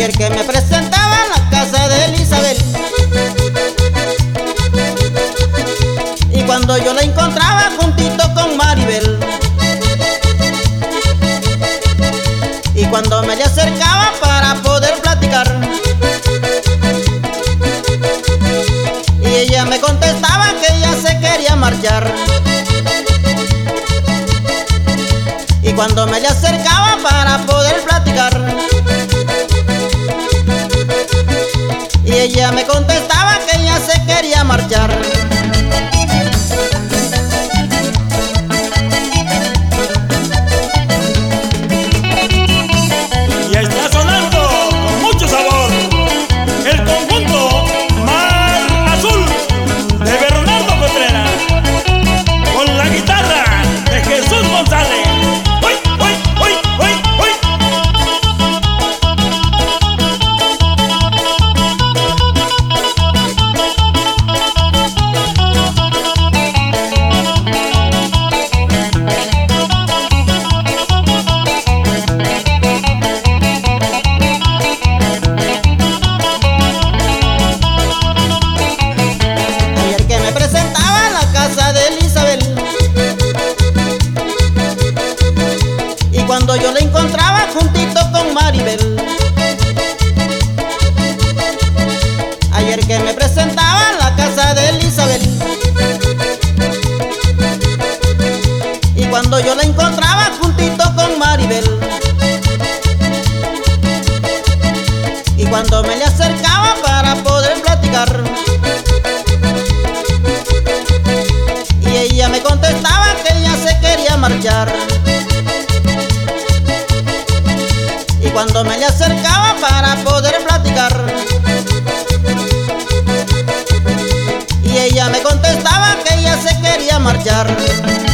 Ayer que me presentaba en la casa de Elizabeth, y cuando yo la encontraba juntito con Maribel, y cuando me le acercaba para poder platicar, y ella me contestaba que ella se quería marchar. Y cuando me le acercaba para poder platicar, y ella me contestaba que ella se quería marchar. Y está sonando con mucho sabor el conjunto Mar Azul de Bernardo Contreras, con la guitarra de Jesús González. ¡Uy, uy, uy, uy, uy! Ayer que me presentaba en la casa de Elizabeth, y cuando yo la encontraba juntito con Maribel. Ayer que me presentaba en la casa de Elizabeth, y cuando yo la encontraba juntito con Maribel, y cuando me le acercaba para poder platicar, y ella me contestaba que ella se quería marchar. Y cuando me le acercaba para poder platicar, y ella me contestaba que ella se quería marchar.